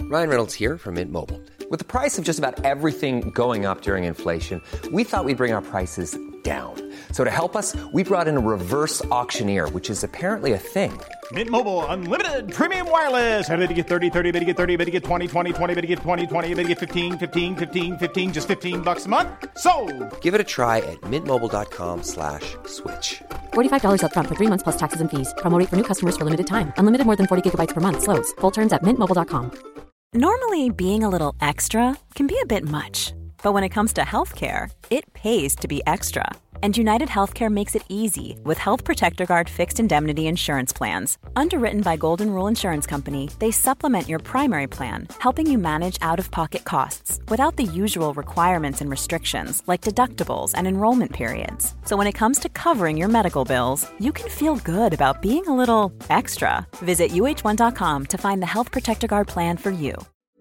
Ryan Reynolds here from Mint Mobile. With the price of just about everything going up during inflation, we thought we'd bring our prices down. So to help us, we brought in a reverse auctioneer, which is apparently a thing. Mint Mobile Unlimited Premium Wireless. How to get 30, 30, bit to get 30, bit to get 20, 20, 20, bit to get 20, 20, bit to get 15, 15, 15, 15, just $15 a month? Sold! Give it a try at mintmobile.com/switch. $45 up front for 3 months plus taxes and fees. Promo rate for new customers for limited time. Unlimited more than 40 gigabytes per month. Slows full terms at mintmobile.com. Normally, being a little extra can be a bit much. But when it comes to healthcare, it pays to be extra. And United Healthcare makes it easy with Health Protector Guard fixed indemnity insurance plans. Underwritten by Golden Rule Insurance Company, they supplement your primary plan, helping you manage out-of-pocket costs without the usual requirements and restrictions like deductibles and enrollment periods. So when it comes to covering your medical bills, you can feel good about being a little extra. Visit uh1.com to find the Health Protector Guard plan for you.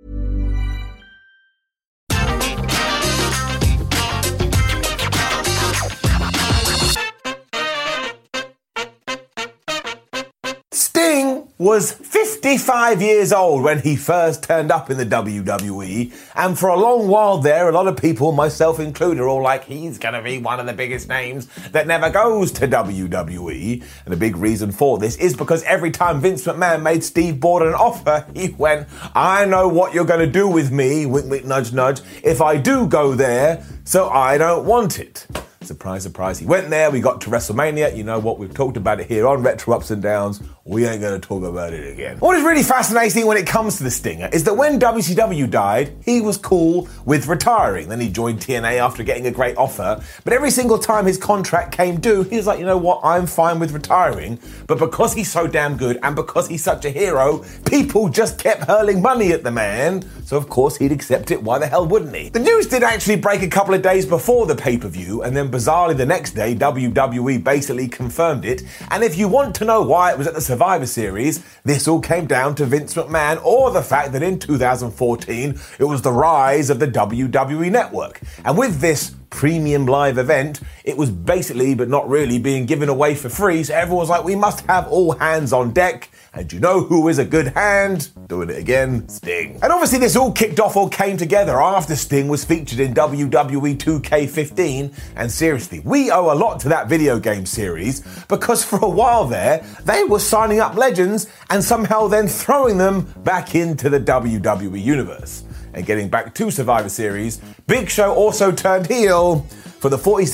Sting was 55 years old when he first turned up in the WWE, and for a long while there, a lot of people, myself included, are all like, he's going to be one of the biggest names that never goes to WWE. And the big reason for this is because every time Vince McMahon made Steve Borden an offer, he went, I know what you're going to do with me, wink, wink, nudge, nudge, if I do go there, so I don't want it. Surprise, surprise. He went there, we got to WrestleMania. You know what? We've talked about it here on Retro Ups and Downs. We ain't going to talk about it again. What is really fascinating when it comes to the Stinger is that when WCW died, he was cool with retiring. Then he joined TNA after getting a great offer. But every single time his contract came due, he was like, you know what? I'm fine with retiring. But because he's so damn good and because he's such a hero, people just kept hurling money at the man. So of course he'd accept it. Why the hell wouldn't he? The news did actually break a couple of days before the pay-per-view, and then bizarrely the next day, WWE basically confirmed it. And if you want to know why it was at the Survivor Series, this all came down to Vince McMahon or the fact that in 2014, it was the rise of the WWE Network. And with this premium live event, it was basically, but not really, being given away for free. So everyone was like, we must have all hands on deck. And you know who is a good hand? Doing it again, Sting. And obviously this all kicked off or came together after Sting was featured in WWE 2K15. And seriously, we owe a lot to that video game series because for a while there, they were signing up legends and somehow then throwing them back into the WWE universe. And getting back to Survivor Series, Big Show also turned heel for the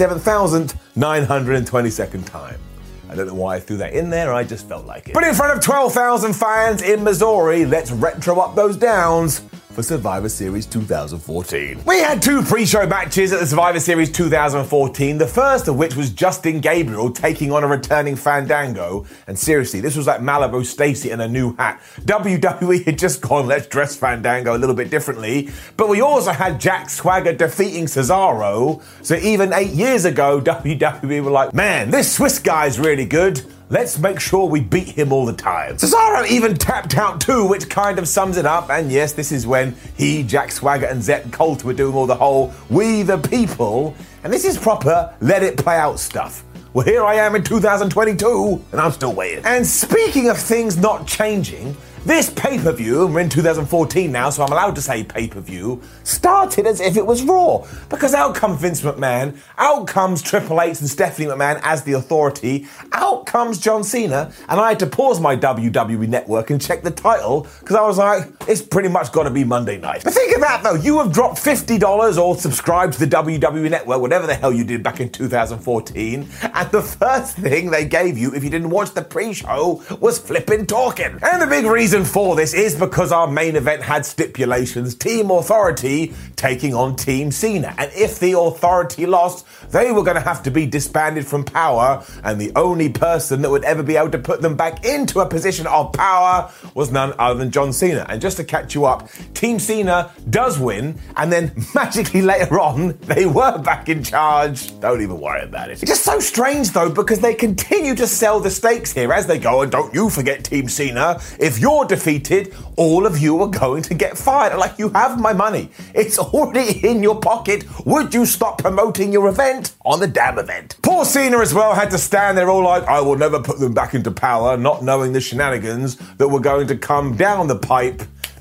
47,922nd time. I don't know why I threw that in there, I just felt like it. But in front of 12,000 fans in Missouri, let's retro up those downs for Survivor Series 2014. We had two pre-show matches at the Survivor Series 2014, the first of which was Justin Gabriel taking on a returning Fandango. And seriously, this was like Malibu Stacy in a new hat. WWE had just gone, let's dress Fandango a little bit differently. But we also had Jack Swagger defeating Cesaro. So even 8 years ago, WWE were like, man, this Swiss guy's really good. Let's make sure we beat him all the time. Cesaro even tapped out too, which kind of sums it up. And yes, this is when he, Jack Swagger, and Zet Coulter were doing all the whole we the people. And this is proper let it play out stuff. Well, here I am in 2022, and I'm still waiting. And speaking of things not changing, this pay-per-view, and we're in 2014 now, so I'm allowed to say pay-per-view, started as if it was Raw. Because out comes Vince McMahon, out comes Triple H and Stephanie McMahon as the Authority, out comes John Cena, and I had to pause my WWE Network and check the title, because I was like, it's pretty much got to be Monday night. But think of that though, you have dropped $50 or subscribed to the WWE Network, whatever the hell you did back in 2014, and the first thing they gave you, if you didn't watch the pre-show, was flipping talking. And the big reason for this is because our main event had stipulations, Team Authority taking on Team Cena. And if the Authority lost, they were going to have to be disbanded from Power, and the only person that would ever be able to put them back into a position of power was none other than John Cena. And just to catch you up, Team Cena does win, and then magically later on, they were back in charge. Don't even worry about it. It's just so strange though, because they continue to sell the stakes here as they go, and don't you forget Team Cena, if you're defeated, all of you are going to get fired. Like, you have my money. It's already in your pocket. Would you stop promoting your event on the damn event? Poor Cena as well had to stand there all like, I will never put them back into Power, not knowing the shenanigans that were going to come down the pipe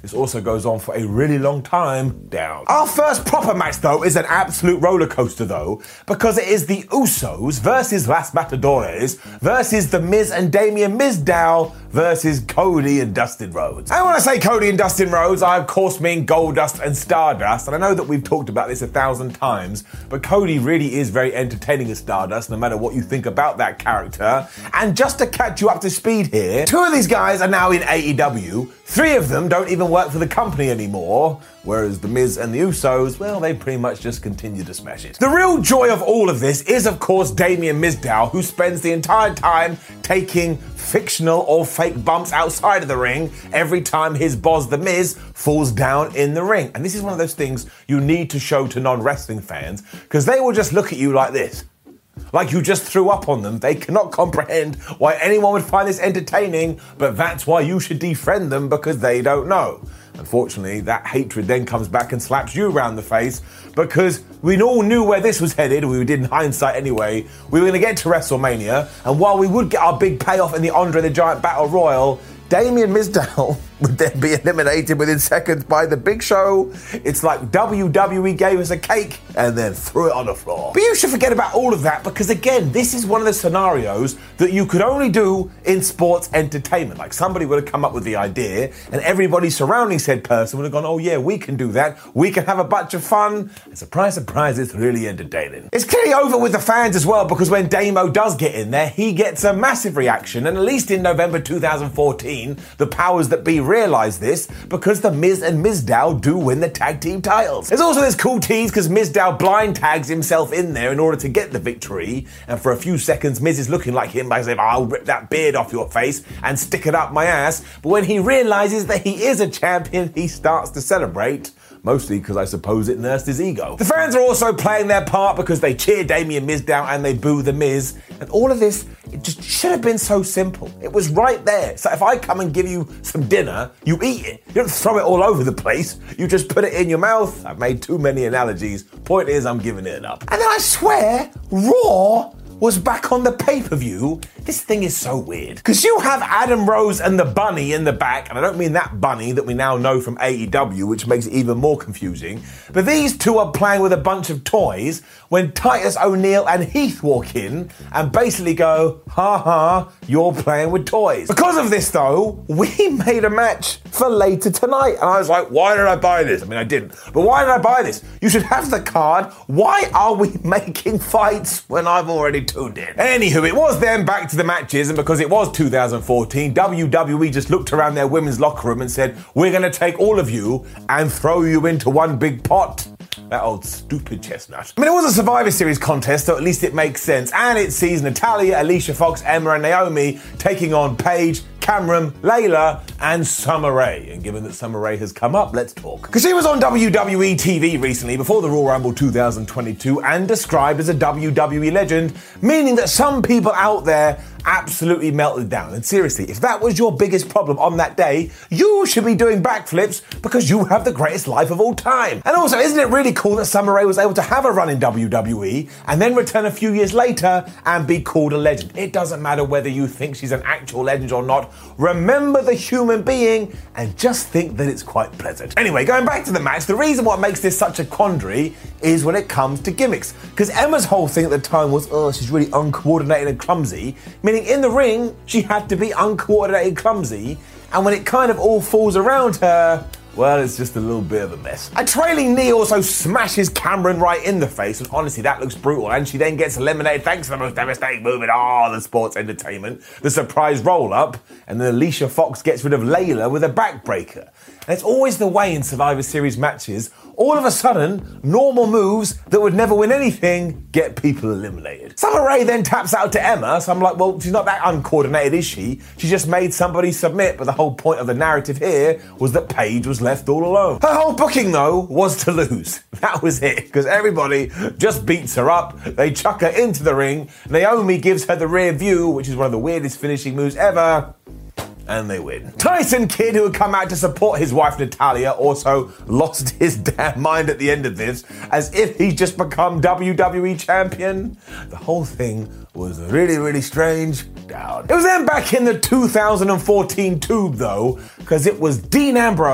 this also goes on for a really long time, down. Our first proper match, though, is an absolute roller coaster, though, because it is the Usos versus Las Matadores versus The Miz and Damien Mizdow versus Cody and Dustin Rhodes. And when I say Cody and Dustin Rhodes, I of course mean Goldust and Stardust, and I know that we've talked about this 1,000 times, but Cody really is very entertaining as Stardust, no matter what you think about that character. And just to catch you up to speed here, 2 of these guys are now in AEW, 3 of them don't even work for the company anymore, whereas The Miz and the Usos, well, they pretty much just continue to smash it. The real joy of all of this is, of course, Damien Mizdow, who spends the entire time taking fictional or fake bumps outside of the ring every time his boss, The Miz, falls down in the ring. And this is one of those things you need to show to non-wrestling fans, because they will just look at you like this. Like you just threw up on them. They cannot comprehend why anyone would find this entertaining, but that's why you should defriend them, because they don't know. Unfortunately, that hatred then comes back and slaps you around the face, because we all knew where this was headed. We did in hindsight anyway. We were going to get to WrestleMania, and while we would get our big payoff in the Andre the Giant Battle Royal, Damien Mizdow would then be eliminated within seconds by The Big Show. It's like WWE gave us a cake and then threw it on the floor. But you should forget about all of that, because again, this is one of the scenarios that you could only do in sports entertainment. Like somebody would have come up with the idea and everybody surrounding said person would have gone, oh yeah, we can do that. We can have a bunch of fun. And surprise, surprise, it's really entertaining. It's clearly over with the fans as well, because when Damo does get in there, he gets a massive reaction. And at least in November 2014, the powers that be realise this, because The Miz and Mizdow do win the tag team titles. There's also this cool tease because Mizdow blind tags himself in there in order to get the victory, and for a few seconds Miz is looking like him by saying, I'll rip that beard off your face and stick it up my ass, but when he realises that he is a champion, he starts to celebrate. Mostly because I suppose it nursed his ego. The fans are also playing their part because they cheer Damien Mizdow and they boo The Miz. And all of this, it just should have been so simple. It was right there. So if I come and give you some dinner, you eat it. You don't throw it all over the place. You just put it in your mouth. I've made too many analogies. Point is, I'm giving it up. And then I swear, Raw was back on the pay-per-view. This thing is so weird. Because you have Adam Rose and the Bunny in the back, and I don't mean that Bunny that we now know from AEW, which makes it even more confusing, but these two are playing with a bunch of toys when Titus O'Neil and Heath walk in and basically go, ha ha, you're playing with toys. Because of this though, we made a match for later tonight, and I was like, why did I buy this? I mean, I didn't, but why did I buy this? You should have the card. Why are we making fights when I've already tuned in? Anywho, it was then back to the matches, and because it was 2014, WWE just looked around their women's locker room and said, we're going to take all of you and throw you into one big pot. That old stupid chestnut. I mean, it was a Survivor Series contest, so at least it makes sense. And it sees Natalya, Alicia Fox, Emma and Naomi taking on Paige, Cameron, Layla, and Summer Rae. And given that Summer Rae has come up, let's talk. Because she was on WWE TV recently before the Royal Rumble 2022 and described as a WWE legend, meaning that some people out there absolutely melted down. And seriously, if that was your biggest problem on that day, you should be doing backflips because you have the greatest life of all time. And also, isn't it really cool that Summer Rae was able to have a run in WWE and then return a few years later and be called a legend? It doesn't matter whether you think she's an actual legend or not. Remember the human being and just think that it's quite pleasant. Anyway, going back to the match, the reason what makes this such a quandary is when it comes to gimmicks. Because Emma's whole thing at the time was, oh, she's really uncoordinated and clumsy, meaning in the ring, she had to be uncoordinated, clumsy, and when it kind of all falls around her, well, it's just a little bit of a mess. A trailing knee also smashes Cameron right in the face, and honestly, that looks brutal, and she then gets eliminated thanks to the most devastating move in all the sports entertainment, the surprise roll-up, and then Alicia Fox gets rid of Layla with a backbreaker. And it's always the way in Survivor Series matches, all of a sudden, normal moves that would never win anything get people eliminated. Summer Rae then taps out to Emma, so I'm like, well, she's not that uncoordinated, is she? She just made somebody submit, but the whole point of the narrative here was that Paige was left all alone. Her whole booking, though, was to lose. That was it, because everybody just beats her up, they chuck her into the ring, Naomi gives her the rear view, which is one of the weirdest finishing moves ever, and they win. Tyson Kidd, who had come out to support his wife Natalya, also lost his damn mind at the end of this, as if he'd just become WWE champion. The whole thing was really, really strange. Down. It was then back in the 2014 tube, though, because it was Dean Ambrose,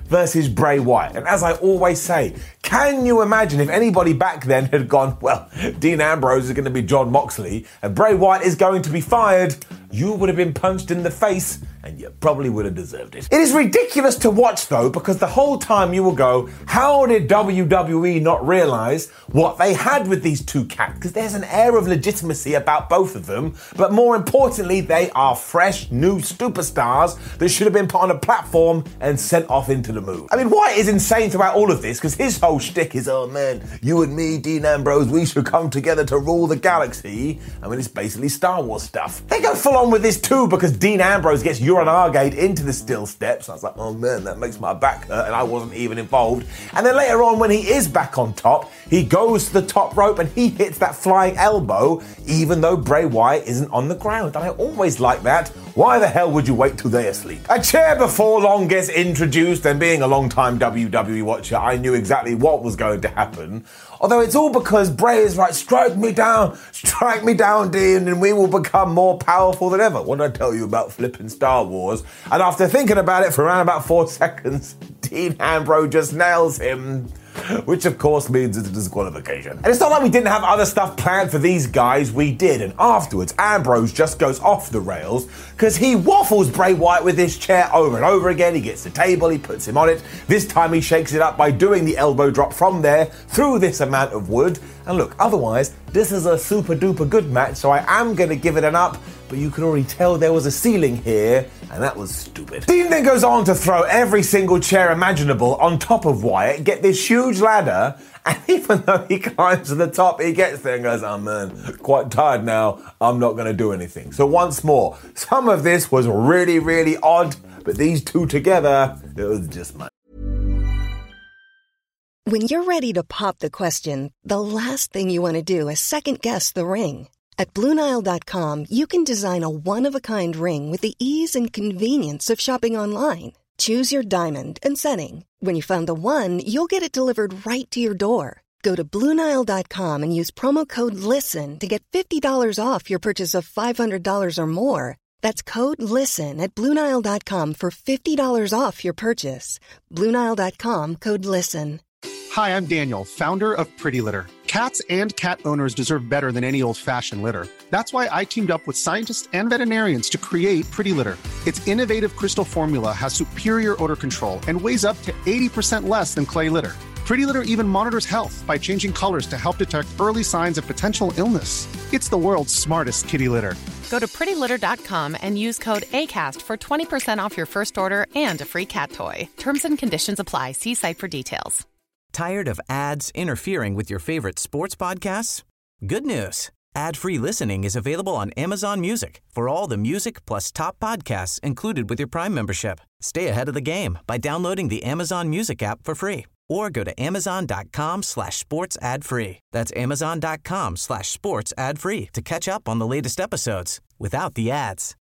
versus Bray Wyatt. And as I always say, can you imagine if anybody back then had gone, well, Dean Ambrose is going to be Jon Moxley and Bray Wyatt is going to be fired? You would have been punched in the face and you probably would have deserved it. It is ridiculous to watch though, because the whole time you will go, how did WWE not realize what they had with these two cats? Because there's an air of legitimacy about both of them, but more importantly, they are fresh, new superstars that should have been put on a platform and sent off into the moon. I mean, Wyatt is insane throughout all of this, because his whole shtick is, oh man, you and me, Dean Ambrose, we should come together to rule the galaxy. I mean, it's basically Star Wars stuff. They go full on with this too, because Dean Ambrose gets Uran Argate into the steel steps. I was like, oh man, that makes my back hurt, and I wasn't even involved. And then later on, when he is back on top, he goes to the top rope and he hits that flying elbow, even though Bray Wyatt isn't on the ground. And I always like that. Why the hell would you wait till they're asleep? A chair before long gets introduced, and being a long-time WWE watcher, I knew exactly what was going to happen. Although it's all because Bray is right, strike me down, Dean, and we will become more powerful than ever. What did I tell you about flipping Star Wars? And after thinking about it for around about 4 seconds, Dean Ambrose just nails him. Which of course means it's a disqualification. And it's not like we didn't have other stuff planned for these guys, we did. And afterwards, Ambrose just goes off the rails because he waffles Bray Wyatt with his chair over and over again. He gets the table, he puts him on it. This time he shakes it up by doing the elbow drop from there through this amount of wood. And look, otherwise, this is a super duper good match, so I am going to give it an up, but you can already tell there was a ceiling here, and that was stupid. Dean then goes on to throw every single chair imaginable on top of Wyatt, get this huge ladder, and even though he climbs to the top, he gets there and goes, oh man, quite tired now, I'm not going to do anything. So once more, some of this was really, really odd, but these two together, it was just much. When you're ready to pop the question, the last thing you want to do is second-guess the ring. At BlueNile.com, you can design a one-of-a-kind ring with the ease and convenience of shopping online. Choose your diamond and setting. When you find the one, you'll get it delivered right to your door. Go to BlueNile.com and use promo code LISTEN to get $50 off your purchase of $500 or more. That's code LISTEN at BlueNile.com for $50 off your purchase. BlueNile.com, code LISTEN. Hi, I'm Daniel, founder of Pretty Litter. Cats and cat owners deserve better than any old-fashioned litter. That's why I teamed up with scientists and veterinarians to create Pretty Litter. Its innovative crystal formula has superior odor control and weighs up to 80% less than clay litter. Pretty Litter even monitors health by changing colors to help detect early signs of potential illness. It's the world's smartest kitty litter. Go to prettylitter.com and use code ACAST for 20% off your first order and a free cat toy. Terms and conditions apply. See site for details. Tired of ads interfering with your favorite sports podcasts? Good news. Ad-free listening is available on Amazon Music for all the music plus top podcasts included with your Prime membership. Stay ahead of the game by downloading the Amazon Music app for free or go to amazon.com/sports ad free. That's amazon.com/sports ad free to catch up on the latest episodes without the ads.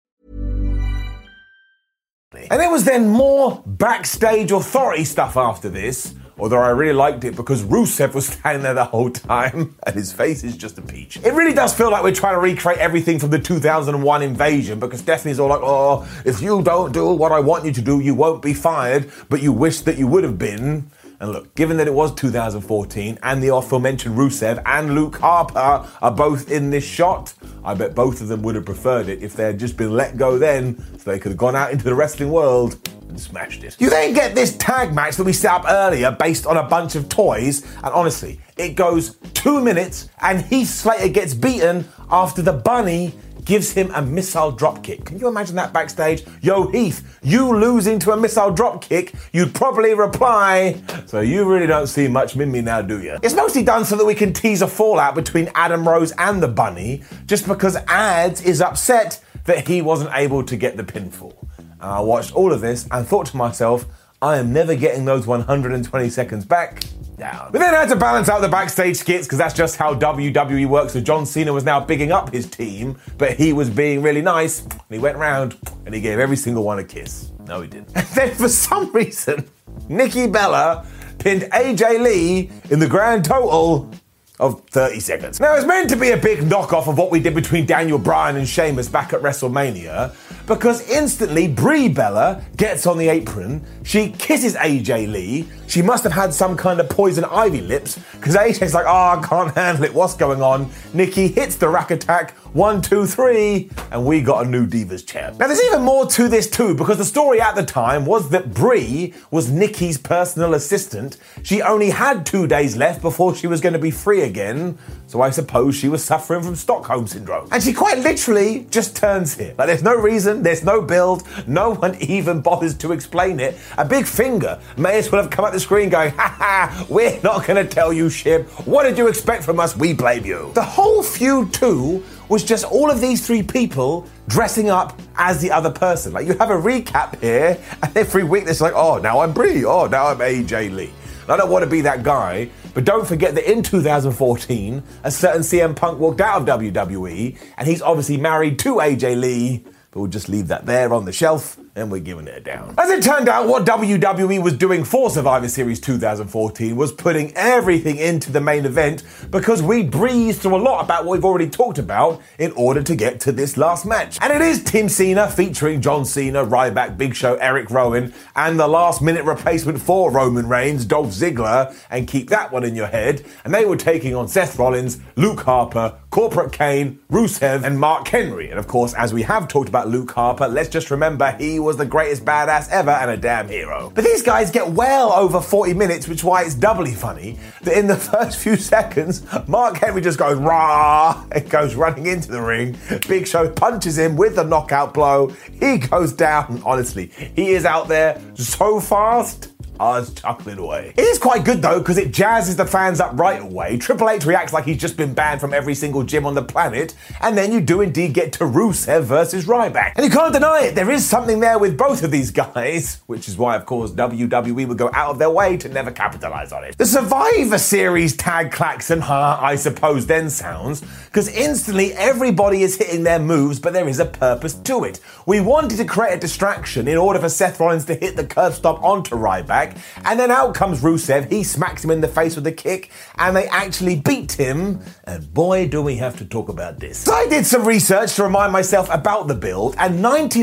And there was then more backstage authority stuff after this, although I really liked it because Rusev was standing there the whole time and his face is just a peach. It really does feel like we're trying to recreate everything from the 2001 invasion, because Stephanie's all like, oh, if you don't do what I want you to do, you won't be fired, but you wish that you would have been. And look, given that it was 2014 and the aforementioned Rusev and Luke Harper are both in this shot, I bet both of them would have preferred it if they had just been let go then, so they could have gone out into the wrestling world and smashed it. You then get this tag match that we set up earlier based on a bunch of toys, and honestly, it goes 2 minutes and Heath Slater gets beaten after the bunny gives him a missile drop kick. Can you imagine that backstage? Yo, Heath, you losing to a missile drop kick, you'd probably reply, so you really don't see much in me now, do you? It's mostly done so that we can tease a fallout between Adam Rose and the bunny, just because Ads is upset that he wasn't able to get the pinfall. And I watched all of this and thought to myself, I am never getting those 120 seconds back. Down. We then had to balance out the backstage skits because that's just how WWE works. So John Cena was now bigging up his team, but he was being really nice. And he went round and he gave every single one a kiss. No, he didn't. And then for some reason, Nikki Bella pinned AJ Lee in the grand total of 30 seconds. Now, it's meant to be a big knockoff of what we did between Daniel Bryan and Sheamus back at WrestleMania, because instantly Brie Bella gets on the apron, she kisses AJ Lee. She must have had some kind of poison ivy lips, because AJ's like, I can't handle it, what's going on? Nikki hits the rack attack, 1, 2, 3, and we got a new Divas champ. Now there's even more to this too, because the story at the time was that Brie was Nikki's personal assistant. She only had 2 days left before she was going to be free again, so I suppose she was suffering from Stockholm Syndrome. And she quite literally just turns here. Like, there's no reason, there's no build, no one even bothers to explain it. A big finger may as well have come up the screen going, ha ha, we're not going to tell you shit. What did you expect from us? We blame you. The whole feud too was just all of these 3 people dressing up as the other person. Like, you have a recap here, and every week it's like, oh, now I'm Brie, oh, now I'm AJ Lee. And I don't want to be that guy, but don't forget that in 2014, a certain CM Punk walked out of WWE, and he's obviously married to AJ Lee, but we'll just leave that there on the shelf, and we're giving it a down. As it turned out, what WWE was doing for Survivor Series 2014 was putting everything into the main event, because we breezed through a lot about what we've already talked about in order to get to this last match. And it is Team Cena featuring John Cena, Ryback, Big Show, Eric Rowan, and the last minute replacement for Roman Reigns, Dolph Ziggler, and keep that one in your head. And they were taking on Seth Rollins, Luke Harper, Corporate Kane, Rusev, and Mark Henry. And of course, as we have talked about Luke Harper, let's just remember he was the greatest badass ever and a damn hero. But these guys get well over 40 minutes, which is why it's doubly funny that in the first few seconds, Mark Henry just goes rah and goes running into the ring. Big Show punches him with the knockout blow. He goes down. Honestly, he is out there so fast, I was chuckling away. It is quite good though, because it jazzes the fans up right away. Triple H reacts like he's just been banned from every single gym on the planet, and then you do indeed get to Rusev versus Ryback. And you can't deny it, there is something there with both of these guys, which is why, of course, WWE would go out of their way to never capitalize on it. The Survivor Series tag klaxon, I suppose, then sounds, because instantly everybody is hitting their moves, but there is a purpose to it. We wanted to create a distraction in order for Seth Rollins to hit the curb stop onto Ryback, and then out comes Rusev, he smacks him in the face with a kick, and they actually beat him, and boy do we have to talk about this. So I did some research to remind myself about the build, and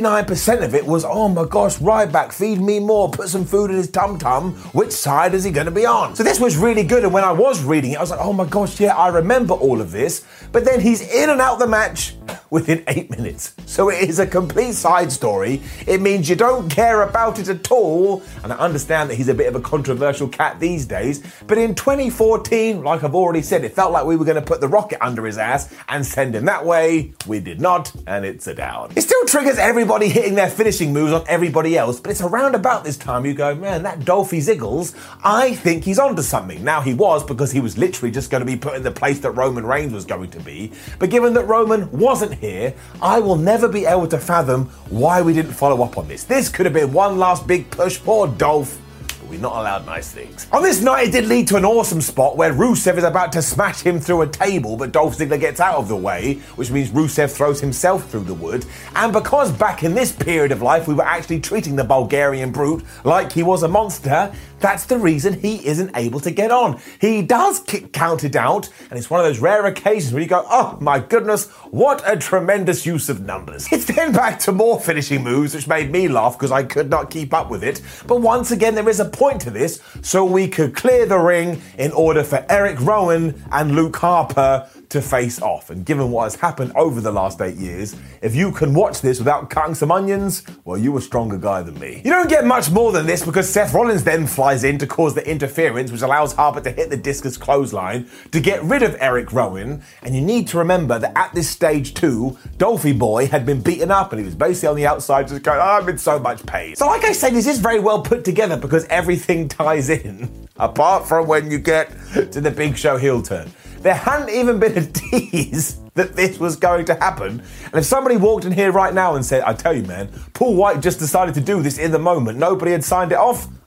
99% of it was, oh my gosh, Ryback, feed me more, put some food in his tum-tum, which side is he going to be on? So this was really good, and when I was reading it, I was like, oh my gosh, yeah, I remember all of this, but then he's in and out the match within 8 minutes. So it is a complete side story. It means you don't care about it at all, and I understand that he's a bit of a controversial cat these days, but in 2014, like I've already said, it felt like we were going to put the rocket under his ass and send him that way. We did not, and it's a down. It still triggers everybody hitting their finishing moves on everybody else, but it's around about this time you go, man, that Dolphy Ziggles, I think he's onto something. Now he was, because he was literally just going to be put in the place that Roman Reigns was going to be, but given that Roman wasn't here, I will never be able to fathom why we didn't follow up on this. This could have been one last big push for Dolph. We're not allowed nice things. On this night, it did lead to an awesome spot where Rusev is about to smash him through a table, but Dolph Ziggler gets out of the way, which means Rusev throws himself through the wood. And because back in this period of life, we were actually treating the Bulgarian Brute like he was a monster, that's the reason he isn't able to get on. He does get counted out, and it's one of those rare occasions where you go, oh my goodness, what a tremendous use of numbers. It's then back to more finishing moves, which made me laugh because I could not keep up with it. But once again, there is a point to this, so we could clear the ring in order for Eric Rowan and Luke Harper to face off. And given what has happened over the last 8 years, if you can watch this without cutting some onions, well, you're a stronger guy than me. You don't get much more than this, because Seth Rollins then flies in to cause the interference, which allows Harper to hit the discus clothesline to get rid of Eric Rowan. And you need to remember that at this stage too, Dolphy Boy had been beaten up and he was basically on the outside just going, oh, I'm in so much pain. So like I say, this is very well put together because everything ties in, apart from when you get to the Big Show heel turn. There hadn't even been a tease that this was going to happen. And if somebody walked in here right now and said, I tell you, man, Paul White just decided to do this in the moment, nobody had signed it off,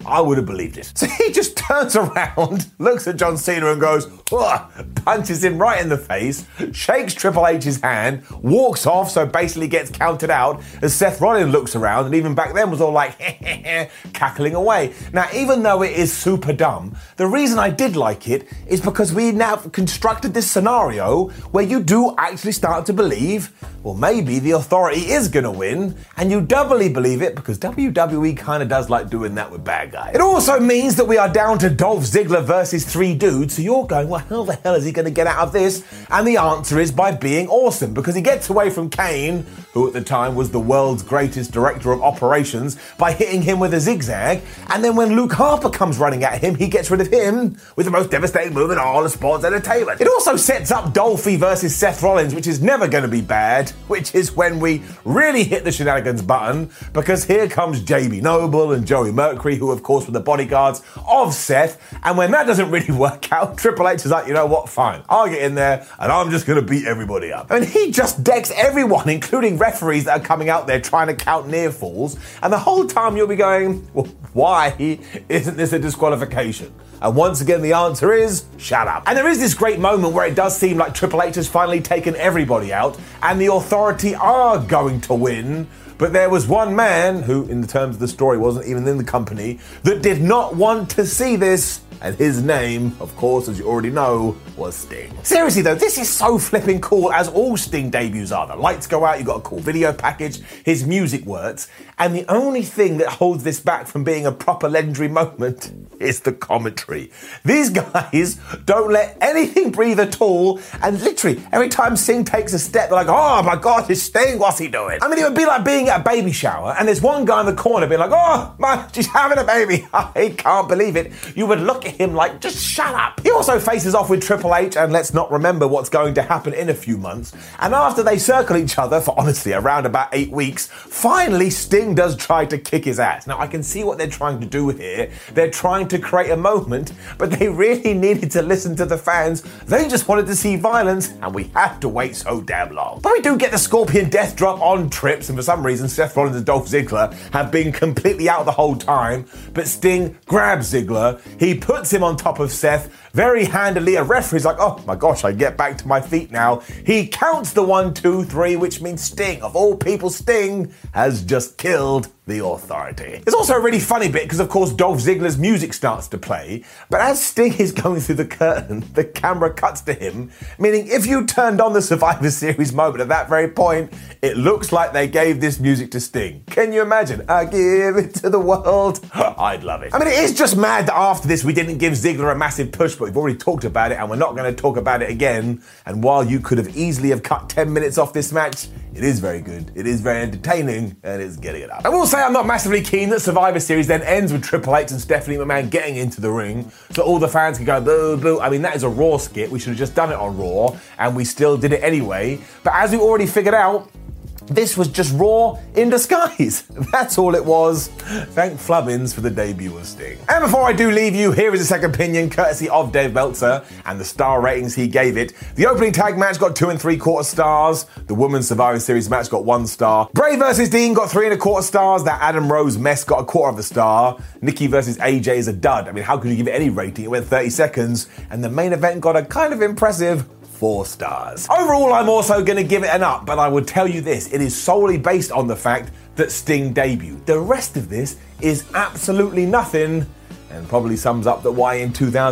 I would have believed it. So he just turns around, looks at John Cena and goes, punches him right in the face, shakes Triple H's hand, walks off, so basically gets counted out as Seth Rollins looks around, and even back then was all like, cackling away. Now, even though it is super dumb, the reason I did like it is because we now constructed this scenario where you do actually start to believe, well, maybe the Authority is going to win, and you doubly believe it because WWE kind of does like doing that with bad guys. It also means that we are down to Dolph Ziggler versus 3 dudes, so you're going, well, how the hell is he going to get out of this? And the answer is by being awesome, because he gets away from Kane, who at the time was the world's greatest director of operations, by hitting him with a zigzag, and then when Luke Harper comes running at him, he gets rid of him with the most devastating move in all of sports entertainment. It also sets up Dolphy versus Seth Rollins, which is never going to be bad, which is when we really hit the shenanigans button, because here comes JB Noble and Joey Mercury, who of course were the bodyguards of Seth, and when that doesn't really work out, Triple H is like, you know what, fine, I'll get in there and I'm just going to beat everybody up. And he just decks everyone, including referees that are coming out there trying to count near falls, and the whole time you'll be going, well, why isn't this a disqualification? And once again, the answer is, shut up. And there is this great moment where it does seem like Triple H has finally taken everybody out, and the Authority are going to win. But there was one man who, in the terms of the story, wasn't even in the company, that did not want to see this. And his name, of course, as you already know, was Sting. Seriously though, this is so flipping cool, as all Sting debuts are. The lights go out, you got a cool video package, his music works, and the only thing that holds this back from being a proper legendary moment is the commentary. These guys don't let anything breathe at all, and literally, every time Sting takes a step, they're like, oh my God, it's Sting, what's he doing? I mean, it would be like being at a baby shower, and there's one guy in the corner being like, oh man, she's having a baby, I can't believe it. You would look at him like, just shut up. He also faces off with Triple H, and let's not remember what's going to happen in a few months. And after they circle each other for honestly around about 8 weeks, finally Sting does try to kick his ass. Now I can see what they're trying to do here. They're trying to create a moment, but they really needed to listen to the fans. They just wanted to see violence, and we had to wait so damn long. But we do get the Scorpion Death Drop on Trips, and for some reason Seth Rollins and Dolph Ziggler have been completely out the whole time, but Sting grabs Ziggler, he puts him on top of Seth very handily. A referee's like, oh my gosh, I get back to my feet now. He counts the 1, 2, 3, which means Sting, of all people, Sting has just killed the Authority. There's also a really funny bit because, of course, Dolph Ziggler's music starts to play, but as Sting is going through the curtain, the camera cuts to him, meaning if you turned on the Survivor Series moment at that very point, it looks like they gave this music to Sting. Can you imagine? I give it to the world. I'd love it. I mean, it is just mad that after this we didn't give Ziggler a massive push, but we've already talked about it and we're not going to talk about it again. And while you could have easily have cut 10 minutes off this match, it is very good, it is very entertaining, and it's getting it up. I will say I'm not massively keen that Survivor Series then ends with Triple H and Stephanie McMahon getting into the ring so all the fans can go boo boo. I mean, that is a Raw skit. We should have just done it on Raw, and we still did it anyway. But as we already figured out, this was just Raw in disguise. That's all it was. Thank Flubbins for the debut of Sting. And before I do leave you, here is a second opinion courtesy of Dave Meltzer and the star ratings he gave it. The opening tag match got 2 3/4 stars. The Women's Survivor Series match got 1 star. Bray versus Dean got 3 1/4 stars. That Adam Rose mess got 1/4 of a star. Nikki versus AJ is a dud. I mean, how could you give it any rating? It went 30 seconds. And the main event got a kind of impressive 4 stars. Overall, I'm also going to give it an up, but I would tell you this, it is solely based on the fact that Sting debuted. The rest of this is absolutely nothing, and probably sums up that why in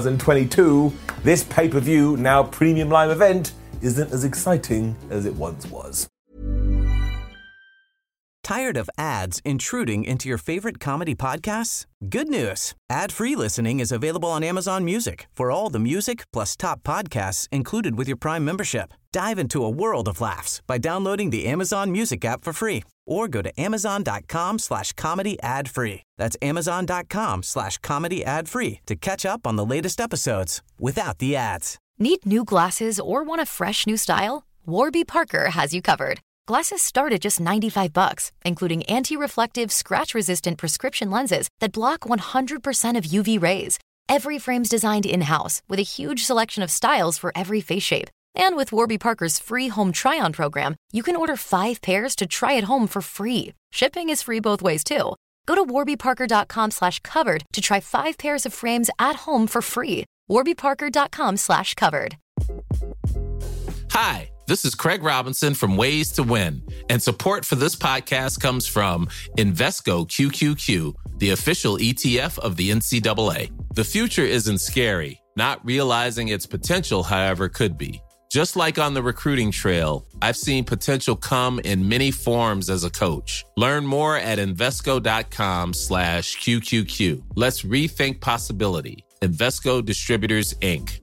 2022, this pay-per-view, now premium live event, isn't as exciting as it once was. Tired of ads intruding into your favorite comedy podcasts? Good news. Ad-free listening is available on Amazon Music for all the music plus top podcasts included with your Prime membership. Dive into a world of laughs by downloading the Amazon Music app for free or go to amazon.com/comedy ad-free. That's amazon.com/comedy ad-free to catch up on the latest episodes without the ads. Need new glasses or want a fresh new style? Warby Parker has you covered. Glasses start at just $95, including anti-reflective, scratch-resistant prescription lenses that block 100% of UV rays. Every frame's designed in-house with a huge selection of styles for every face shape. And with Warby Parker's free home try-on program, you can order 5 pairs to try at home for free. Shipping is free both ways, too. Go to warbyparker.com/covered to try 5 pairs of frames at home for free. warbyparker.com/covered. Hi, this is Craig Robinson from Ways to Win, and support for this podcast comes from Invesco QQQ, the official ETF of the NCAA. The future isn't scary. Not realizing its potential, however, could be. Just like on the recruiting trail, I've seen potential come in many forms as a coach. Learn more at Invesco.com/QQQ. Let's rethink possibility. Invesco Distributors, Inc.